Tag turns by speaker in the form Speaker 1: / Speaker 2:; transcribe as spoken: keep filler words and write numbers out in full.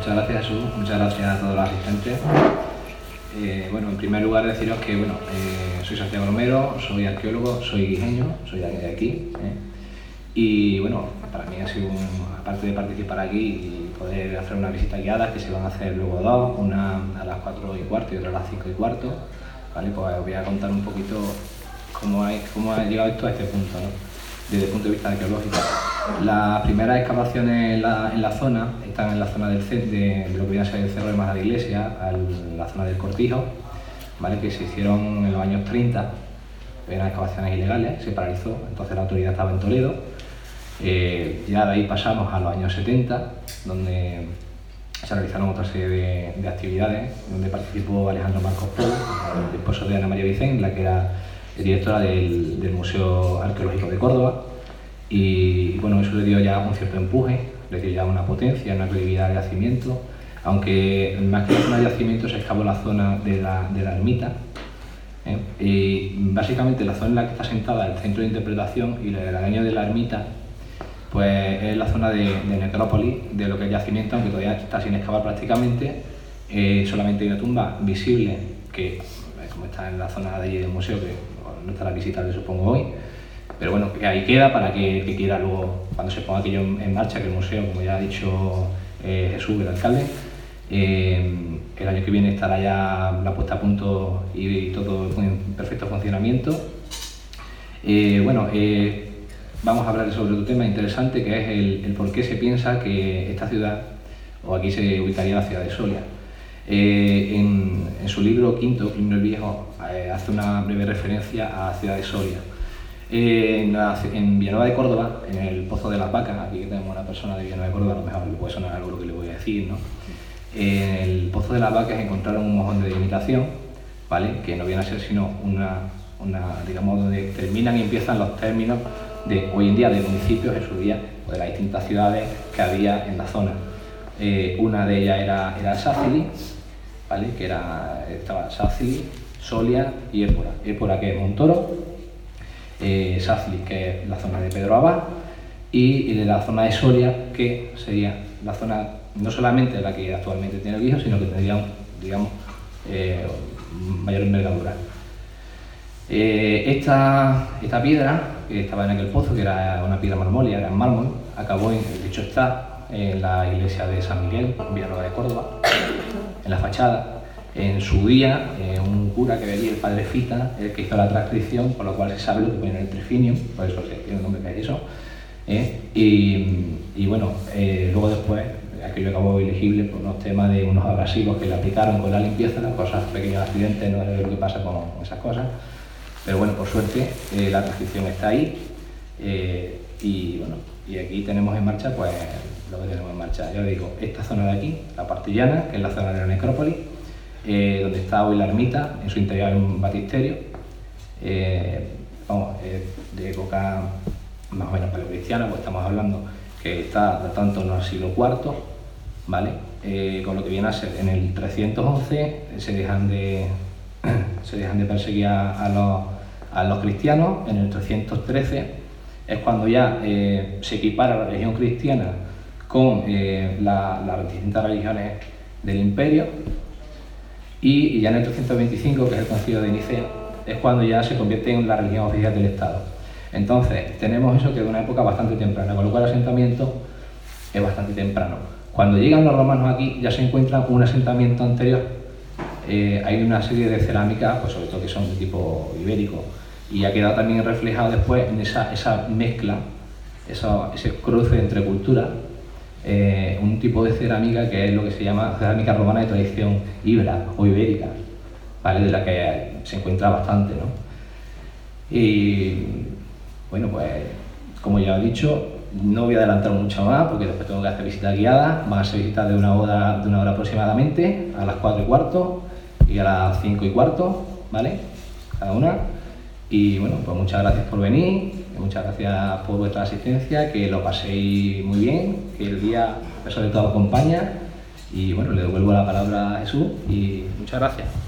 Speaker 1: Muchas gracias, Jesús. Muchas gracias a todos los asistentes. Eh, bueno, en primer lugar deciros que bueno, eh, soy Santiago Romero, soy arqueólogo, soy guijeño, soy de aquí. Eh, y bueno, para mí ha sido, un, aparte de participar aquí y poder hacer una visita guiada, que se van a hacer luego dos, una a las cuatro y cuarto y otra a las cinco y cuarto, ¿vale? Pues os voy a contar un poquito cómo, hay, cómo ha llegado esto a este punto, ¿no? Desde el punto de vista arqueológico. Las primeras excavaciones en la, en la zona están en la zona del centro, de, de lo que viene a ser el Cerro de Majada Iglesia, en la zona del Cortijo, ¿vale? Que se hicieron en los años treinta, eran excavaciones ilegales, se paralizó, entonces la autoridad estaba en Toledo. Eh, ya de ahí pasamos a los años setenta, donde se realizaron otra serie de, de actividades, donde participó Alejandro Marcos Polo, el esposo de Ana María Vicén, la que era directora del, del Museo Arqueológico de Córdoba, y, y bueno, eso le dio ya un cierto empuje, le dio ya una potencia, una credibilidad de yacimiento, aunque más que la zona de yacimiento se excavó la zona de la, de la ermita, ¿eh? Y básicamente la zona en la que está sentada el centro de interpretación y el aledaño de la ermita, pues es la zona de, de necrópolis, de lo que es yacimiento, aunque todavía está sin excavar prácticamente. Eh, solamente hay una tumba visible, que como está en la zona de allí del museo, que no estará visitable supongo hoy, pero bueno, que ahí queda para que, que quiera luego, cuando se ponga aquello en marcha, que el museo, como ya ha dicho eh, Jesús, el alcalde, eh, el año que viene estará ya la puesta a punto y, y todo en perfecto funcionamiento. Eh, bueno, eh, vamos a hablar sobre otro tema interesante, que es el, el por qué se piensa que esta ciudad, o aquí se ubicaría la ciudad de Solia. Eh, en, en su libro quinto, Plinio el Viejo, eh, hace una breve referencia a la ciudad de Solia. Eh, en, la, en Villanueva de Córdoba, en el Pozo de las Vacas, aquí tenemos una persona de Villanueva de Córdoba, a lo mejor le puede sonar algo lo que le voy a decir, ¿no? En el Pozo de las Vacas encontraron un mojón de delimitación, ¿vale? Que no viene a ser sino una, una, digamos, donde terminan y empiezan los términos de hoy en día de municipios, en su día, o de las distintas ciudades que había en la zona. Eh, una de ellas era, era Sácili, ¿vale? Que era, estaba Sácili, Solia y Épora. Épora, que es Montoro, eh, Sácili, que es la zona de Pedro Abad, y, y de la zona de Solia, que sería la zona no solamente la que actualmente tiene el Guijo, sino que tendría, digamos, eh, mayor envergadura. Eh, esta, esta piedra, que estaba en aquel pozo, que era una piedra marmórea, era en mármol, acabó, en, de hecho está en la iglesia de San Miguel, en Villanueva de Córdoba, en la fachada. En su día, eh, un cura que veía, el padre Fita, el que hizo la transcripción, por lo cual se sabe lo que pone en el trifinio, por eso se tiene el nombre que es eso. Eh, y, y bueno, eh, luego después, aquello acabó ilegible por unos temas de unos abrasivos que le aplicaron con la limpieza, las cosas, pequeños accidentes, no sé lo que pasa con esas cosas. Pero bueno, por suerte, eh, la transcripción está ahí, eh, y bueno, y aquí tenemos en marcha pues lo que tenemos en marcha. Ya os digo, esta zona de aquí, la parte llana, que es la zona de la necrópolis, eh, donde está hoy la ermita, en su interior hay un baptisterio, eh, vamos, eh, de época más o menos paleocristiana, pues estamos hablando que está datando en el siglo cuarto, ¿vale? Eh, con lo que viene a ser en el trescientos once se dejan de, se dejan de perseguir a, a, los, a los cristianos. En el trescientos trece es cuando ya eh, se equipara la religión cristiana con eh, la, las distintas religiones del imperio, y, y ya en el trescientos veinticinco, que es el concilio de Nicea, es cuando ya se convierte en la religión oficial del Estado. Entonces tenemos eso, que es una época bastante temprana, con lo cual el asentamiento es bastante temprano. Cuando llegan los romanos aquí ya se encuentra un asentamiento anterior. Eh, hay una serie de cerámicas, pues sobre todo que son de tipo ibérico, y ha quedado también reflejado después en esa, esa mezcla, esa, ese cruce entre culturas, eh, un tipo de cerámica que es lo que se llama cerámica romana de tradición íbera o ibérica, ¿vale? De la que se encuentra bastante, ¿no? Y bueno, pues como ya he dicho, no voy a adelantar mucho más porque después tengo que hacer visitas guiadas. Van a ser visitas de una hora, de una hora aproximadamente, a las cuatro y cuarto y a las cinco y cuarto, ¿vale? Cada una. Y bueno, pues muchas gracias por venir, muchas gracias por vuestra asistencia, que lo paséis muy bien, que el día sobre todo acompaña, y bueno, le devuelvo la palabra a Jesús y muchas gracias.